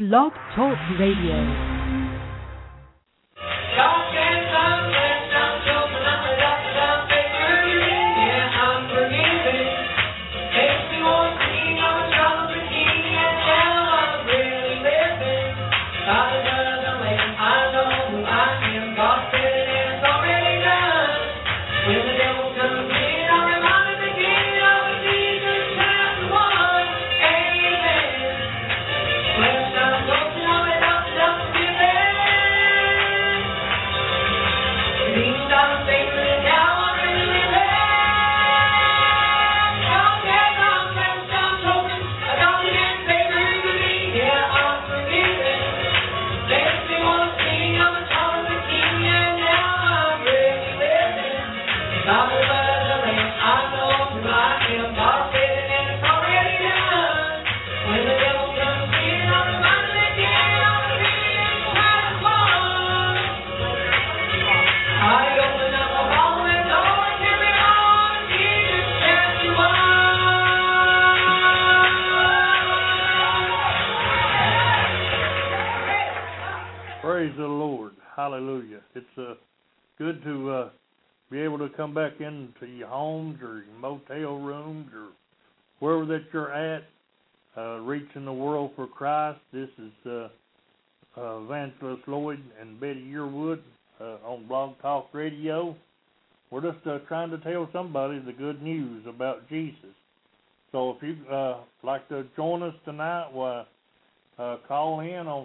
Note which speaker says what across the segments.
Speaker 1: Blog Talk Radio.
Speaker 2: Praise the Lord. Hallelujah. It's good to be able to come back into your homes or your motel rooms or wherever that you're at, reaching the world for Christ. This is Evangelist Lloyd and Betty Yearwood on Blog Talk Radio. We're just trying to tell somebody the good news about Jesus. So if you'd like to join us tonight, call in on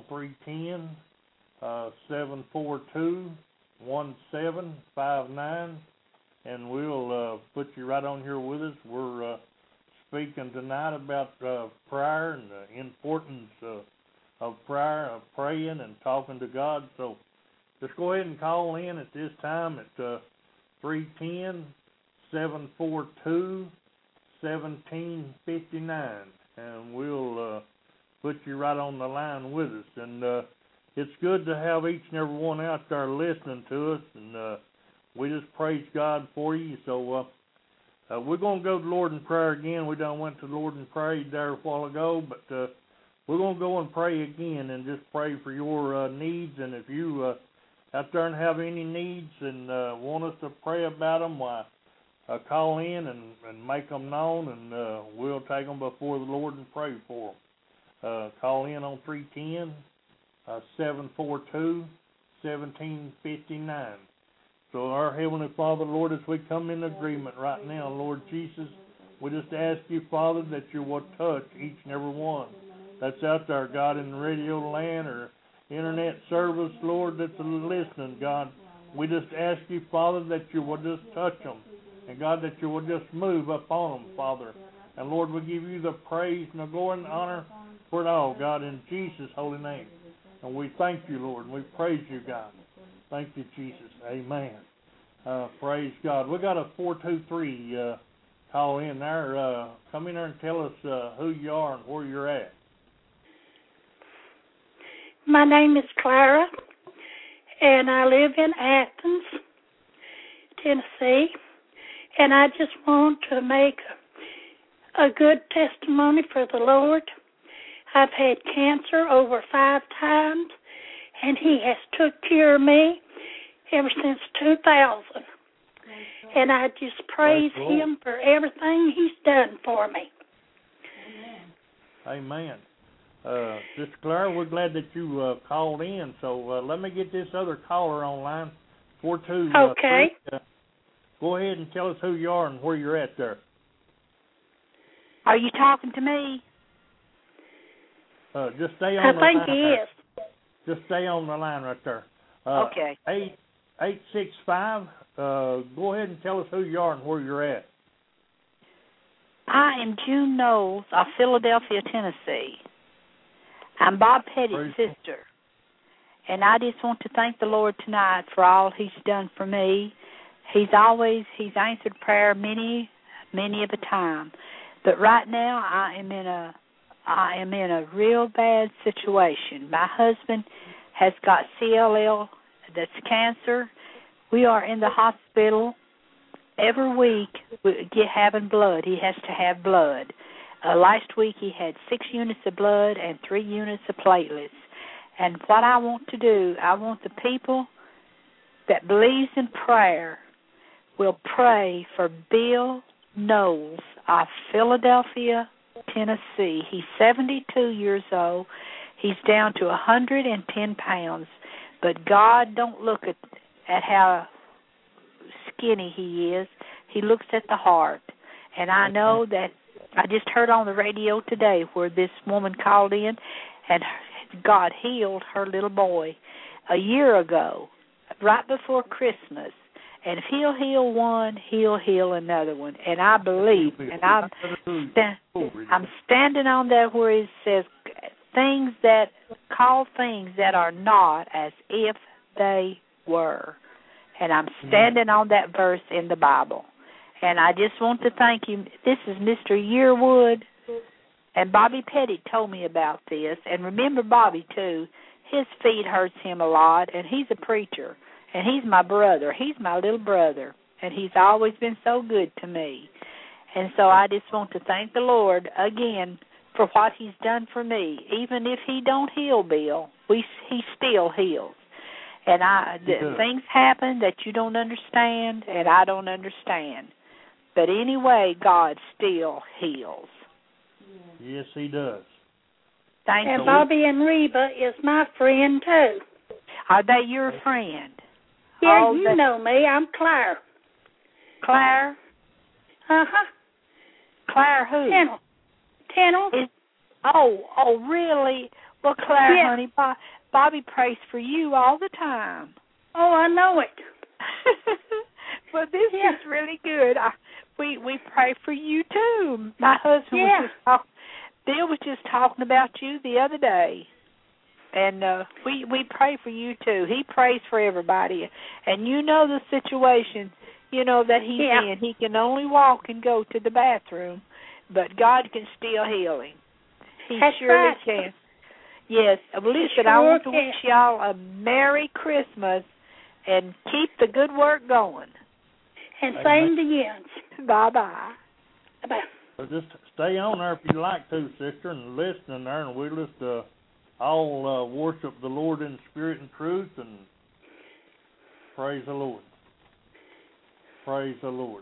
Speaker 2: 310-742-1759, and we'll put you right on here with us. We're speaking tonight about prayer and the importance of prayer, of praying and talking to God. So just go ahead and call in at this time at 310-742-1759, and we'll put you right on the line with us. And it's good to have each and every one out there listening to us, and we just praise God for you. So we're going to go to the Lord in prayer again. We done went to the Lord in prayer there a while ago, but we're going to go and pray again and just pray for your needs. And if you out there and have any needs and want us to pray about them, call in and make them known, and we'll take them before the Lord and pray for them. Call in on 310-742-1759. So our Heavenly Father, Lord, as we come in agreement right now, Lord Jesus, we just ask you, Father, that you will touch each and every one that's out there, God, in radio land or internet service, Lord, that's listening, God. We just ask you, Father, that you will just touch them, and God, that you will just move up on them, Father. And Lord, we give you the praise and the glory and the honor for it all, God, in Jesus' holy name. And we thank you, Lord, and we praise you, God. Thank you, Jesus. Amen. Praise God. We got a 423 call in there. Come in there and tell us who you are and where you're at.
Speaker 3: My name is Clara, and I live in Athens, Tennessee, and I just want to make a good testimony for the Lord. I've had cancer over 5 times, and he has took care of me ever since 2000. And I just praise him for everything he's done for me.
Speaker 2: Amen. Sister Clara, we're glad that you called in. So let me get this other caller online. 423.
Speaker 3: Okay.
Speaker 2: Go ahead and tell us who you are and where you're at there.
Speaker 4: Are you talking to me?
Speaker 2: Just stay on the line.
Speaker 3: I think he is.
Speaker 2: Just stay on the line right there.
Speaker 4: Okay.
Speaker 2: 865. Go ahead and tell us who you are and where you're at.
Speaker 4: I am June Knowles of Philadelphia, Tennessee. I'm Bob Petty's sister. And I just want to thank the Lord tonight for all he's done for me. He's answered prayer many of a time. But right now I am in a real bad situation. My husband has got CLL, that's cancer. We are in the hospital every week having blood. He has to have blood. Last week he had 6 units of blood and 3 units of platelets. And what I want to do, I want the people that believes in prayer will pray for Bill Knowles of Philadelphia, Tennessee. He's 72 years old. He's down to 110 pounds. But God don't look at how skinny he is. He looks at the heart. And I know that I just heard on the radio today where this woman called in and God healed her little boy a year ago, right before Christmas. And if he'll heal one, he'll heal another one. And I believe, and I'm standing on that where it says call things that are not as if they were. And I'm standing on that verse in the Bible. And I just want to thank you. This is Mr. Yearwood, and Bobby Pettit told me about this. And remember Bobby, too. His feet hurts him a lot, and he's a preacher. And he's my brother. He's my little brother. And he's always been so good to me. And so I just want to thank the Lord again for what he's done for me. Even if he don't heal Bill, he still heals. And things happen that you don't understand, and I don't understand. But anyway, God still heals.
Speaker 2: Yes, he does.
Speaker 4: Thank you.
Speaker 3: And Bobby and Reba is my friend, too.
Speaker 4: Are they your friend?
Speaker 3: Yeah, you know me. I'm Claire.
Speaker 4: Claire?
Speaker 3: Uh-huh.
Speaker 4: Claire who?
Speaker 3: Tennell.
Speaker 4: Oh, really? Well, Claire,
Speaker 3: yeah.
Speaker 4: Honey, Bobby prays for you all the time.
Speaker 3: Oh, I know it.
Speaker 4: Well, this is really good. We pray for you, too. My husband Bill was just talking about you the other day. And we pray for you, too. He prays for everybody. And you know the situation, that he's in. He can only walk and go to the bathroom, but God can still heal him. He surely can. Yes. Well, listen, I want to wish y'all a Merry Christmas and keep the good work going.
Speaker 3: And same to you.
Speaker 4: Bye-bye.
Speaker 3: Bye-bye.
Speaker 2: So just stay on there if you'd like to, sister, and listen there, and we'll just all worship the Lord in spirit and truth, and praise the Lord. Praise the Lord.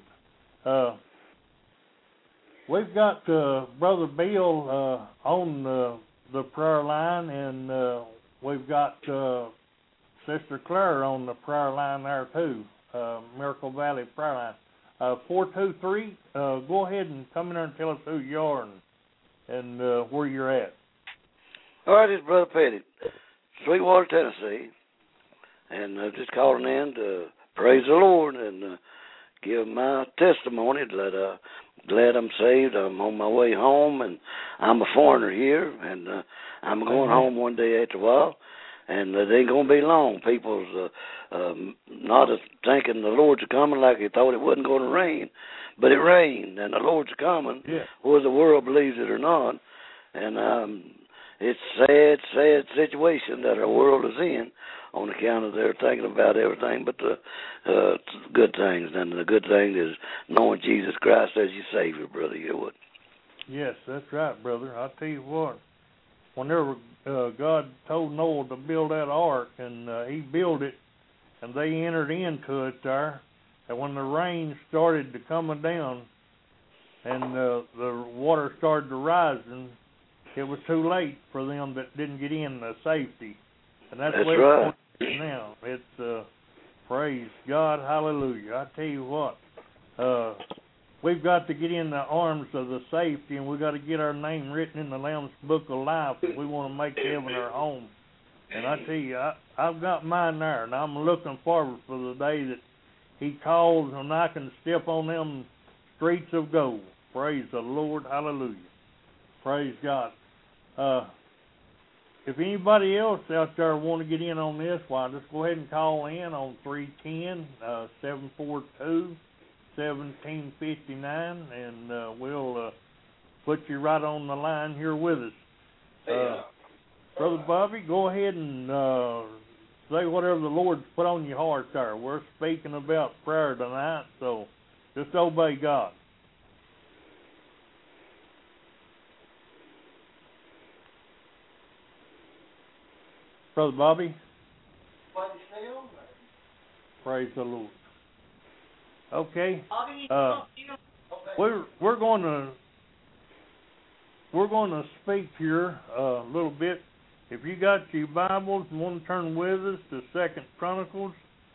Speaker 2: We've got Brother Bill on the prayer line, and we've got Sister Claire on the prayer line there too, Miracle Valley prayer line. 423, go ahead and come in there and tell us who you are and where you're at.
Speaker 5: All right, it's Brother Pettit, Sweetwater, Tennessee, and just calling in to praise the Lord and give my testimony that glad I'm saved. I'm on my way home, and I'm a foreigner here, and I'm going home one day after a while, and it ain't going to be long. People's not thinking the Lord's coming like they thought it wasn't going to rain, but it rained, and the Lord's coming, whether the world believes it or not, and it's a sad situation that our world is in on account of they're thinking about everything but the good things. And the good thing is knowing Jesus Christ as your Savior, Brother Yearwood.
Speaker 2: Yes, that's right, brother. I'll tell you what. Whenever God told Noah to build that ark, and he built it, and they entered into it there, and when the rain started to coming down and the water started to rising, it was too late for them that didn't get in the safety. And that's where
Speaker 5: right.
Speaker 2: It's now. It's praise God, hallelujah. I tell you what, we've got to get in the arms of the safety, and we've got to get our name written in the Lamb's Book of Life if we want to make heaven our home. And I tell you, I've got mine there, and I'm looking forward for the day that he calls and I can step on them streets of gold. Praise the Lord, hallelujah. Praise God. If anybody else out there want to get in on this, why, just go ahead and call in on 310-742-1759, and we'll put you right on the line here with us. Brother Bobby, go ahead and say whatever the Lord's put on your heart there. We're speaking about prayer tonight, so just obey God. Brother Bobby? Praise the Lord. Okay. We're going to speak here a little bit. If you got your Bibles and want to turn with us to 2 Chronicles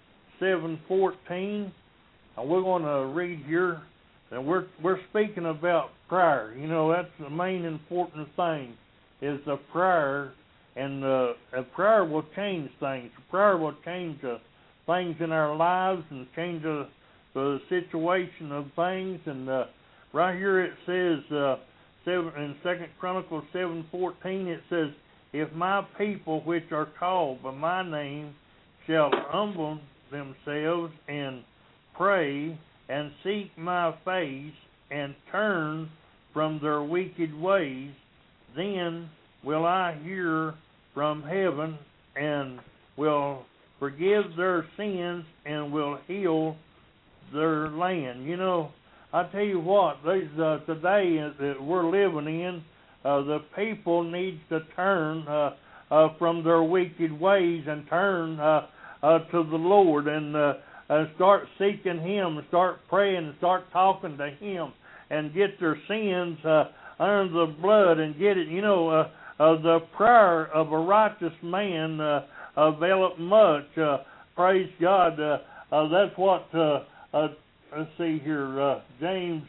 Speaker 2: 7:14, we're going to read here, and we're speaking about prayer. You know, that's the main important thing is the prayer, and a prayer will change things. Prayer will change things in our lives and change the situation of things. And right here it says in 2 Chronicles 7:14, it says, "If my people which are called by my name shall humble themselves and pray and seek my face and turn from their wicked ways, then will I hear from heaven and will forgive their sins and will heal their land." You know, I tell you what, today that we're living in, the people need to turn from their wicked ways and turn to the Lord and start seeking Him, and start praying, and start talking to Him, and get their sins under the blood and get it. You know, the prayer of a righteous man availeth much. Praise God. That's what. Let's see here. James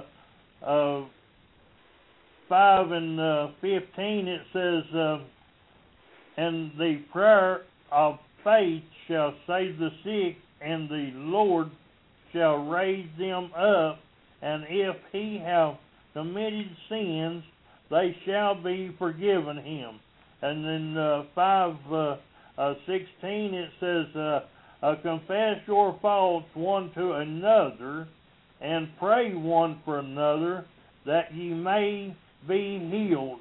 Speaker 2: 5:15. It says, "And the prayer of faith shall save the sick, and the Lord shall raise them up. And if he have committed sins, they shall be forgiven him." And then 5:16 it says, "Confess your faults one to another, and pray one for another, that ye may be healed."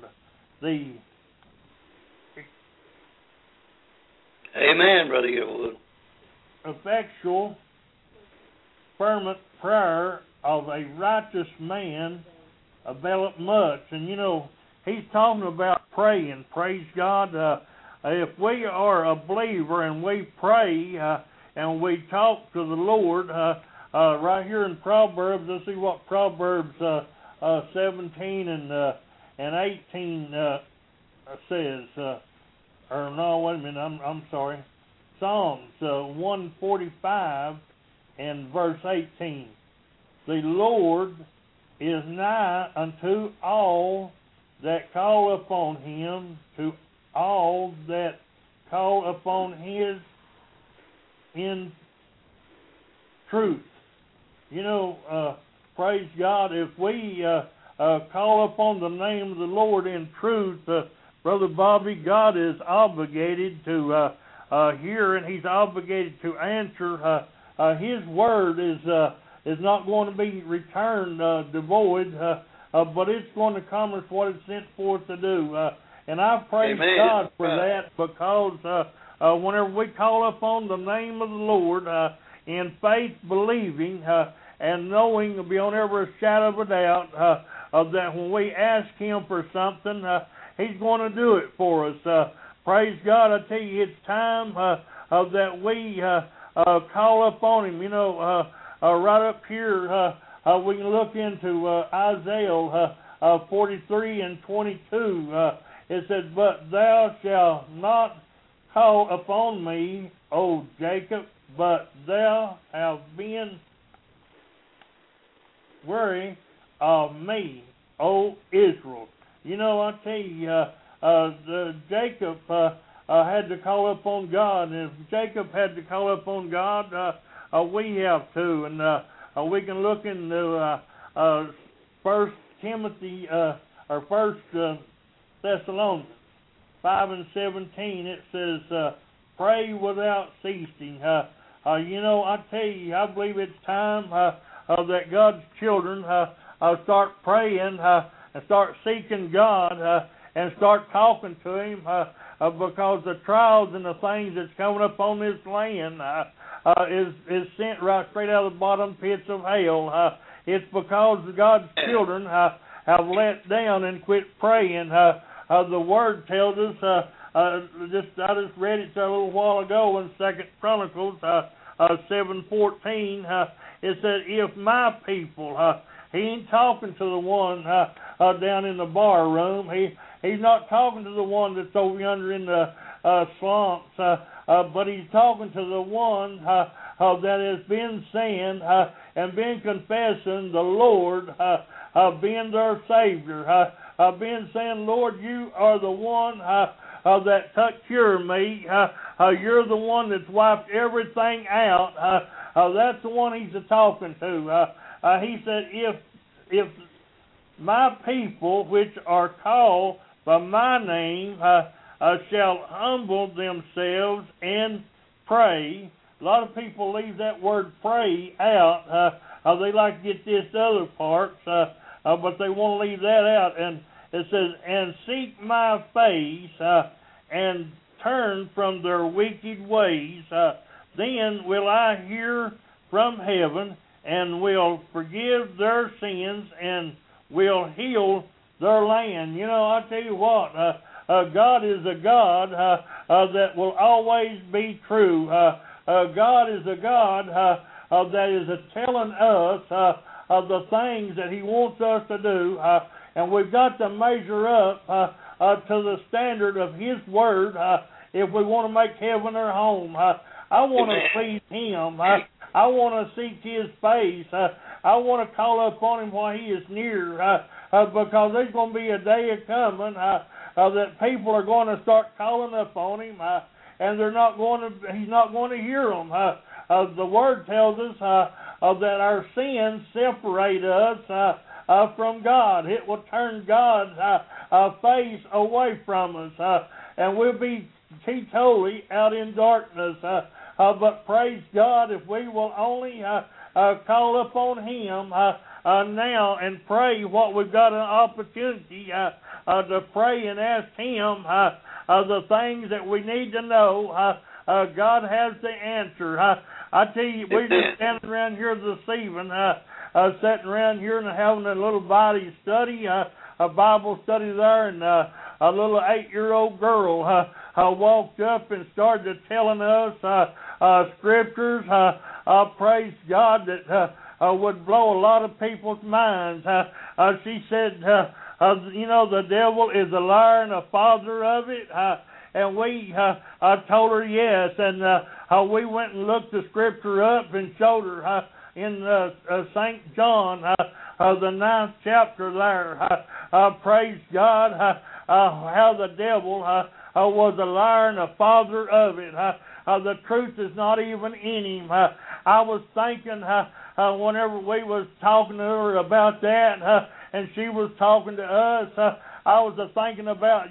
Speaker 5: Amen, Brother Yearwood.
Speaker 2: Effectual, fervent prayer of a righteous man availeth much. And you know, he's talking about praying. Praise God. If we are a believer and we pray and we talk to the Lord, right here in Proverbs, let's see what Proverbs 17 and 18 says. Or no, wait a minute. I'm sorry. Psalms 145 and verse 18. "The Lord is nigh unto all that call upon him, to all that call upon his in truth." You know, praise God, if we call upon the name of the Lord in truth, Brother Bobby, God is obligated to hear, and He's obligated to answer. His word is not going to be returned devoid, but it's going to accomplish what it's sent forth to do. And I praise God for that, because whenever we call upon the name of the Lord in faith, believing and knowing beyond every shadow of a doubt that when we ask Him for something, He's going to do it for us. Praise God. I tell you, it's time that we call upon Him. You know, right up here, we can look into Isaiah 43 and 22. It says, "But thou shalt not call upon me, O Jacob, but thou hast been weary of me, O Israel." You know, I tell you, Jacob had to call upon God, and if Jacob had to call upon God, we have to. And we can look into 1 Timothy or 1 Thessalonians 5:17. It says, "Pray without ceasing." You know, I tell you, I believe it's time that God's children start praying and start seeking God and start talking to Him, because the trials and the things that's coming up on this land is sent right straight out of the bottom pits of hell. It's because God's children have let down and quit praying. The Word tells us I just read it a little while ago in 2 Chronicles 7:14. It said, if my people, he ain't talking to the one down in the bar room. He's not talking to the one that's over yonder in the slumps, but he's talking to the one that has been saying and been confessing the Lord being their Savior. Been saying, Lord, you are the one that took care of me. You're the one that's wiped everything out. That's the one he's talking to. He said, if my people, which are called by my name, shall humble themselves and pray. A lot of people leave that word pray out. They like to get this other part, but they want to leave that out. And it says, and seek my face and turn from their wicked ways. Then will I hear from heaven and will forgive their sins and will heal their land. You know, I tell you what, God is a God that will always be true. God is a God that is telling us the things that he wants us to do, and we've got to measure up to the standard of his word if we want to make heaven our home. I want to please him. I want to seek his face. I want to call upon him while he is near, because there's going to be a day coming that people are going to start calling upon him, and he's not going to hear them. The word tells us that our sins separate us from God. It will turn God's face away from us, and we'll be teetotally out in darkness. But praise God, if we will only call upon him now and pray what we've got an opportunity to pray and ask him the things that we need to know, God has the answer. I tell you, we're just standing around here this evening, sitting around here and having a little Bible study, a Bible study there, and a little 8-year-old girl walked up and started telling us scriptures. Praise God, that would blow a lot of people's minds. She said, the devil is a liar and a father of it. And we told her yes, and we went and looked the scripture up and showed her in St. John, the 9th chapter there. Praise God, how the devil was a liar and a father of it. The truth is not even in him. I was thinking whenever we was talking to her about that, and she was talking to us, I was thinking about,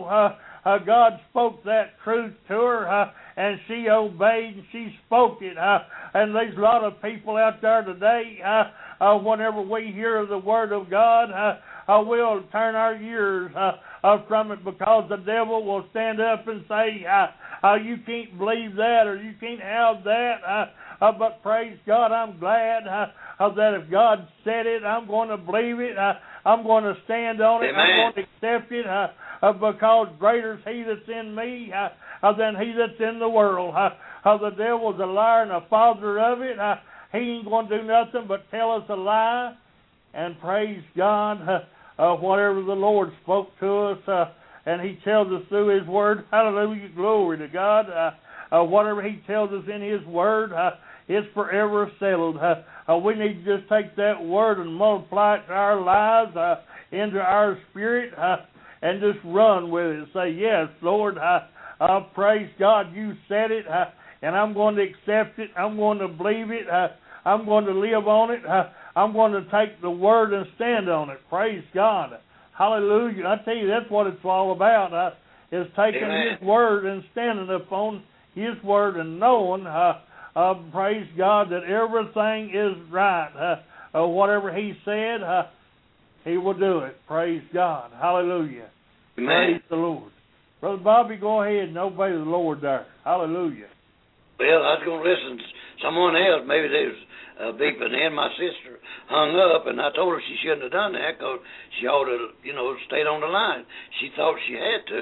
Speaker 2: God spoke that truth to her, and she obeyed and she spoke it. And there's a lot of people out there today, whenever we hear the word of God, we'll turn our ears from it, because the devil will stand up and say, you can't believe that, or you can't have that. But praise God, I'm glad that if God said it, I'm going to believe it. I'm going to stand on it.
Speaker 5: Amen.
Speaker 2: I'm going to accept it, because greater is he that's in me than he that's in the world. The devil's a liar and a father of it. He ain't going to do nothing but tell us a lie. And praise God, whatever the Lord spoke to us, and he tells us through his word, hallelujah, glory to God. Whatever he tells us in his word, it's forever settled. We need to just take that word and multiply it to our lives, into our spirit, and just run with it. Say, yes, Lord, praise God, you said it, and I'm going to accept it. I'm going to believe it. I'm going to live on it. I'm going to take the word and stand on it. Praise God. Hallelujah. I tell you, that's what it's all about, is taking
Speaker 5: Amen.
Speaker 2: his word and standing upon his word and knowing, praise God, that everything is right. Whatever he said, he will do it. Praise God. Hallelujah.
Speaker 5: Amen.
Speaker 2: Praise the Lord. Brother Bobby, go ahead and obey the Lord there. Hallelujah.
Speaker 5: Well, I was going to listen to someone else. Maybe they was beeping in. My sister hung up, and I told her she shouldn't have done that, because she ought to, stayed on the line. She thought she had to.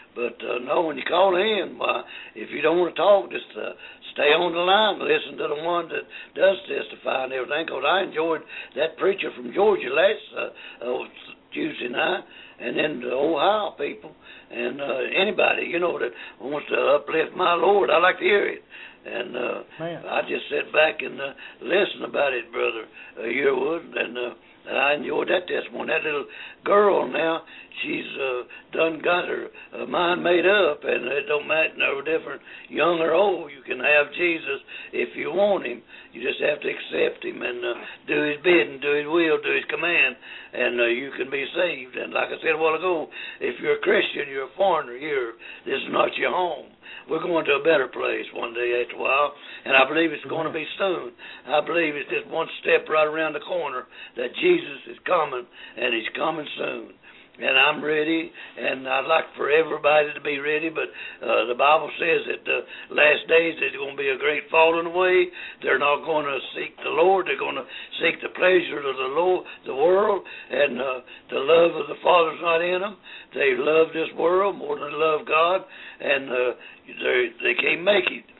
Speaker 5: But no, when you call in, if you don't want to talk, just stay on the line, listen to the one that does testify and everything, because I enjoyed that preacher from Georgia last Tuesday night, and then the Ohio people, and anybody, that wants to uplift my Lord, I like to hear it. And I just sit back and listen about it, Brother Yearwood, and I enjoyed that testimony. That little girl now, she's done got her mind made up, and it don't matter no different, young or old. You can have Jesus if you want him. You just have to accept him and do his bidding, do his will, do his command, and you can be saved. And like I said a while ago, if you're a Christian, you're a foreigner here. This is not your home. We're going to a better place one day after a while, and I believe it's going to be soon. I believe it's just one step right around the corner that Jesus is coming, and he's coming soon. And I'm ready, and I'd like for everybody to be ready, but the Bible says that the last days there's going to be a great falling away. They're not going to seek the Lord. They're going to seek the pleasure of the world, and the love of the Father's not in them. They love this world more than they love God, and they can't make it.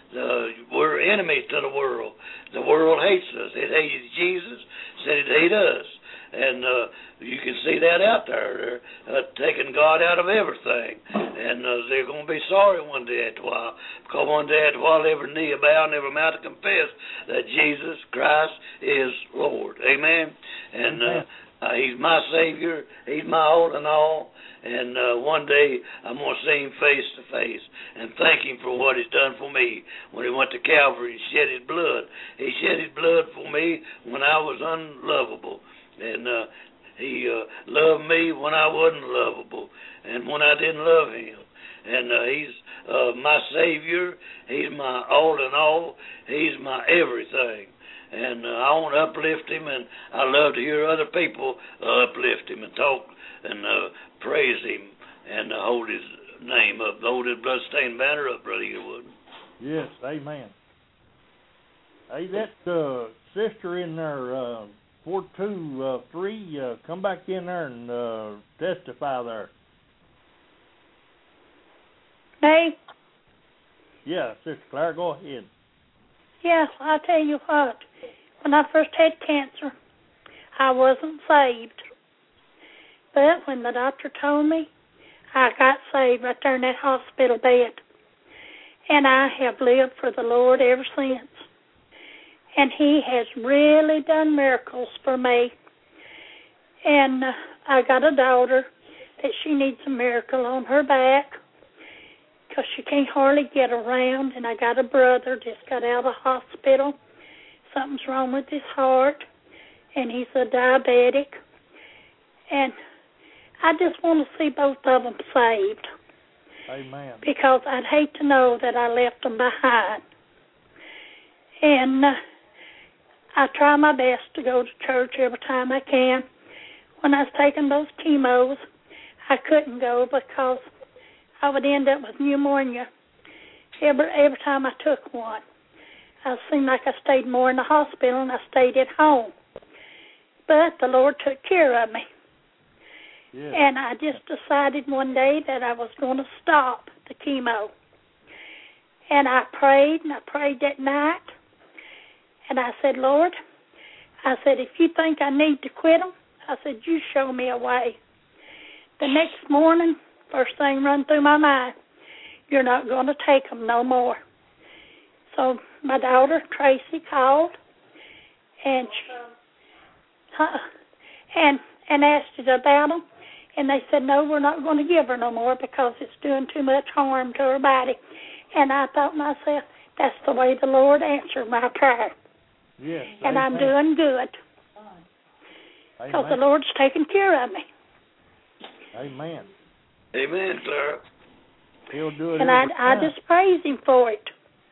Speaker 5: We're enemies to the world. The world hates us. It hated Jesus, said it hates us. And you can see that out there. They're taking God out of everything. And they're going to be sorry one day after a while. Because one day after a while, every knee will bow and every mouth will confess that Jesus Christ is Lord. Amen? And he's my Savior. He's my all in all. And one day, I'm going to see him face to face and thank him for what he's done for me when he went to Calvary and shed his blood. He shed his blood for me when I was unlovable. And he loved me when I wasn't lovable and when I didn't love him. And he's my Savior. He's my all in all. He's my everything. And I want to uplift him, and I love to hear other people uplift him and talk and praise him and hold his name up, hold his bloodstained banner up, Brother Yearwood.
Speaker 2: Yes, amen. Hey, that sister in there, 423, come back in there and testify there.
Speaker 3: Hey?
Speaker 2: Yeah, Sister Claire, go ahead.
Speaker 3: Yes, I'll tell you what. When I first had cancer, I wasn't saved. But when the doctor told me, I got saved right there in that hospital bed. And I have lived for the Lord ever since. And he has really done miracles for me. And I got a daughter that she needs a miracle on her back because she can't hardly get around. And I got a brother just got out of the hospital. Something's wrong with his heart, and he's a diabetic. And I just want to see both of them saved.
Speaker 2: Amen.
Speaker 3: Because I'd hate to know that I left them behind. And I try my best to go to church every time I can. When I was taking those chemos, I couldn't go because I would end up with pneumonia every time I took one. It seemed like I stayed more in the hospital than I stayed at home. But the Lord took care of me.
Speaker 2: Yes.
Speaker 3: And I just decided one day that I was going to stop the chemo. And I prayed that night. And I said, Lord, I said, if you think I need to quit them, I said, you show me a way. The next morning, first thing run through my mind, you're not going to take them no more. So my daughter, Tracy, called and asked us about them. And they said, no, we're not going to give her no more because it's doing too much harm to her body. And I thought to myself, that's the way the Lord answered my prayer.
Speaker 2: Yes,
Speaker 3: and
Speaker 2: amen.
Speaker 3: I'm doing good. Because the Lord's taking care of me.
Speaker 2: Amen.
Speaker 5: Amen, Clara.
Speaker 2: He'll do it.
Speaker 3: And I just praise him for it.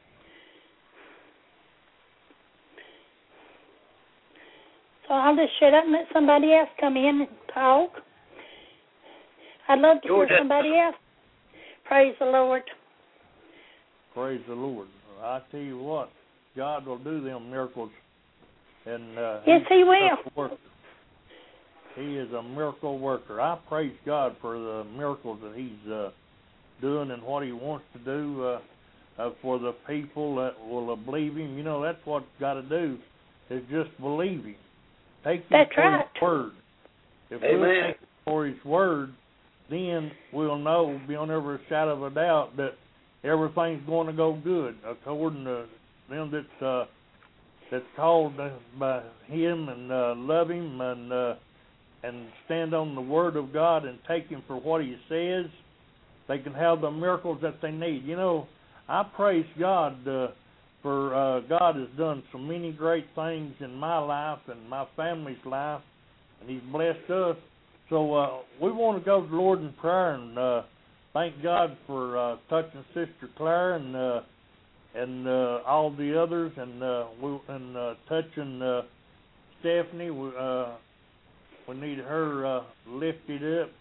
Speaker 3: So I'll just shut up and let somebody else come in and talk. I'd love to hear somebody else. Praise the Lord.
Speaker 2: Praise the Lord. I tell you what, God will do them miracles. And
Speaker 3: yes, he will.
Speaker 2: He is a miracle worker. I praise God for the miracles that he's doing and what He wants to do for the people that will believe Him. You know, that's what got to do is just believe Him. Take Him for His word. If we take Him for His word, then we'll know beyond every shadow of a doubt that everything's going to go good according to them that's called by Him and love Him and stand on the Word of God and take Him for what He says. They can have the miracles that they need. You know, I praise God for God has done so many great things in my life and my family's life, and He's blessed us. So we want to go to the Lord in prayer and thank God for touching Sister Claire and all the others, and touching Stephanie. We need her lifted up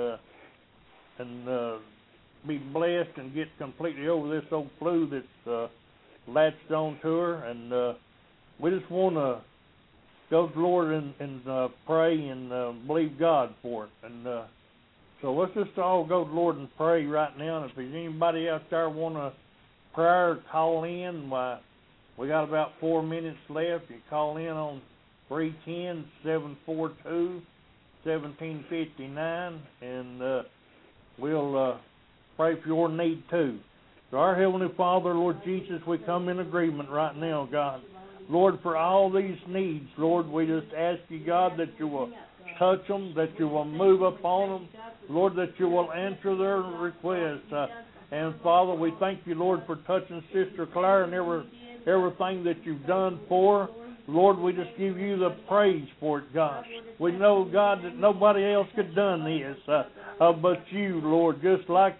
Speaker 2: and be blessed and get completely over this old flu that's latched on to her. And we just want to go to the Lord and pray and believe God for it. And so let's just all go to the Lord and pray right now. And if there's anybody out there want a prayer, call in. We got about 4 minutes left. You call in on 310-742-1759, and we'll pray for your need too. So our Heavenly Father, Lord Jesus, we come in agreement right now, God. Lord, for all these needs, Lord, we just ask you, God, that you will touch them, that you will move upon them, Lord, that you will answer their requests. And Father, we thank you, Lord, for touching Sister Claire and everything that you've done for her. Lord, we just give you the praise for it, God. We know, God, that nobody else could have done this but you, Lord. Just like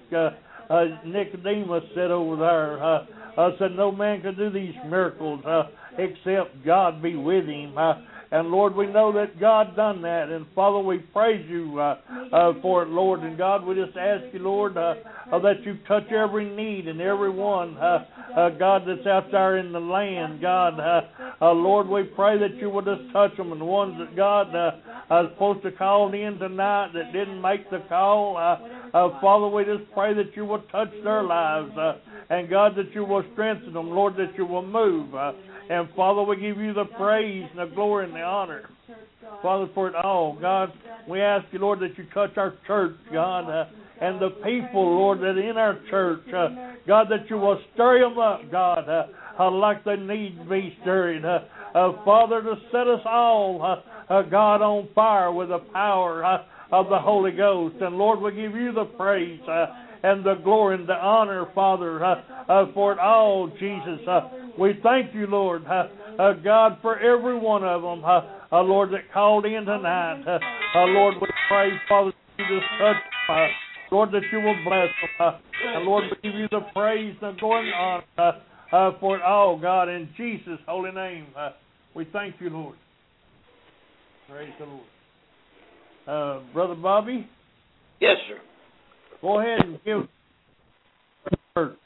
Speaker 2: Nicodemus said over there, said no man could do these miracles except God be with him. And Lord, we know that God done that. And Father, we praise you for it, Lord. And God, we just ask you, Lord, that you touch every need and every one, God, that's out there in the land. God, Lord, we pray that you will just touch them. And the ones that God is supposed to call in tonight that didn't make the call, Father, we just pray that you will touch their lives. And God, that you will strengthen them, Lord, that you will move. And Father, we give you the praise and the glory and the honor, Father, for it all. God, we ask you, Lord, that you touch our church, God, and the people, Lord, that are in our church. God, that you will stir them up, God, like they need to be stirred. Father, to set us all, God, on fire with the power of the Holy Ghost. And Lord, we give you the praise and the glory and the honor, Father, for it all, Jesus. We thank you, Lord, God, for every one of them, Lord, that called in tonight. Lord, we pray, Father, that you just touch, Lord, that you will bless them. And Lord, we give you the praise and the glory and honor for it all, God, in Jesus' holy name. We thank you, Lord. Praise the Lord. Brother Bobby?
Speaker 5: Yes, sir.
Speaker 2: Go ahead and give church.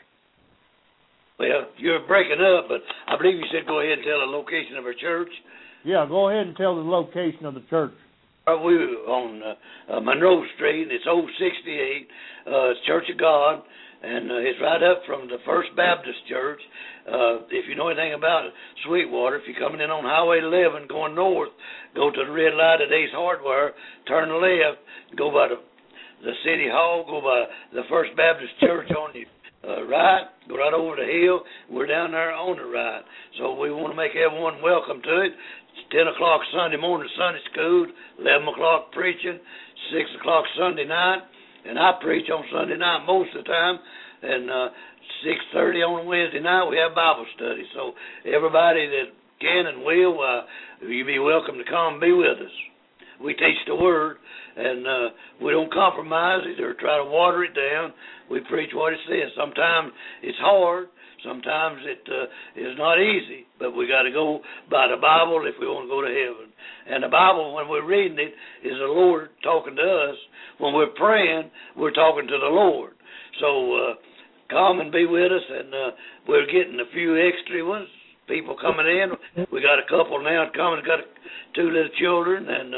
Speaker 5: Well, you're breaking up, but I believe you said go ahead and tell the location of our church.
Speaker 2: Yeah, go ahead and tell the location of the church.
Speaker 5: We're on Monroe Street. It's old 68. It's Church of God, and it's right up from the First Baptist Church. If you know anything about Sweetwater, if you're coming in on Highway 11 going north, go to the red light at Ace Hardware, turn left, go by the City Hall, go by the First Baptist Church on the right, go right over the hill. We're down there on the right. So we want to make everyone welcome to it. It's 10 o'clock Sunday morning Sunday school, 11 o'clock preaching, 6 o'clock Sunday night, and I preach on Sunday night most of the time, and 6:30 on Wednesday night we have Bible study. So everybody that can and will, you be welcome to come and be with us. We teach the Word, and we don't compromise it or try to water it down. We preach what it says. Sometimes it's hard. Sometimes it is not easy. But we got to go by the Bible if we want to go to heaven. And the Bible, when we're reading it, is the Lord talking to us. When we're praying, we're talking to the Lord. So come and be with us, and we're getting a few extra ones. People coming in. We got a couple now coming. Got two little children, and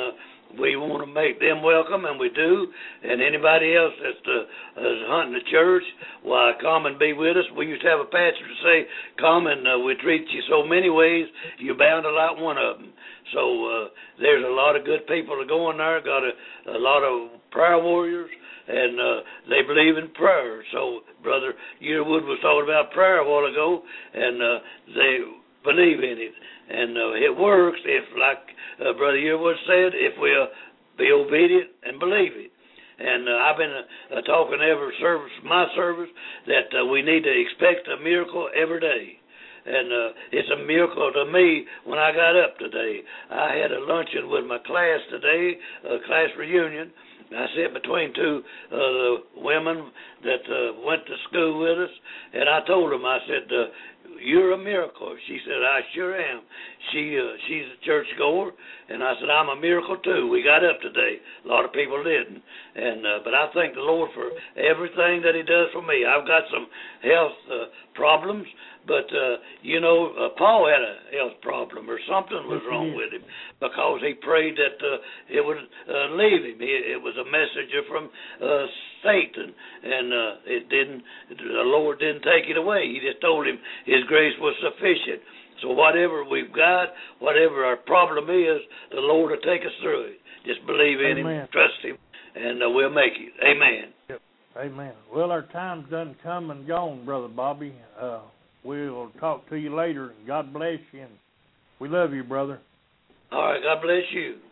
Speaker 5: we want to make them welcome, and we do. And anybody else that's hunting the church, why, come and be with us. We used to have a pastor to say, come and we treat you so many ways, you're bound to like one of them. So there's a lot of good people that go in there, got a lot of prayer warriors, and they believe in prayer. So Brother Yearwood was talking about prayer a while ago, and they believe in it. And it works if, like Brother Yearwood said, if we'll be obedient and believe it. And I've been talking every service, my service, that we need to expect a miracle every day. And it's a miracle to me when I got up today. I had a luncheon with my class today, a class reunion. I sat between two women that went to school with us, and I told them, I said, you're a miracle. She said, I sure am. She's a church goer, and I said, I'm a miracle too. We got up today. A lot of people didn't. And but I thank the Lord for everything that he does for me. I've got some health problems, but, Paul had a health problem or something was wrong with him because he prayed that it would leave him. It was a messenger from Satan, and it didn't. The Lord didn't take it away. He just told him his grace was sufficient. So whatever we've got, whatever our problem is, the Lord will take us through it. Just believe in him, trust him, and we'll make it. Amen.
Speaker 2: Yep. Amen. Well, our time's done come and gone, Brother Bobby. We'll talk to you later. God bless you. And we love you, brother.
Speaker 5: All right. God bless you.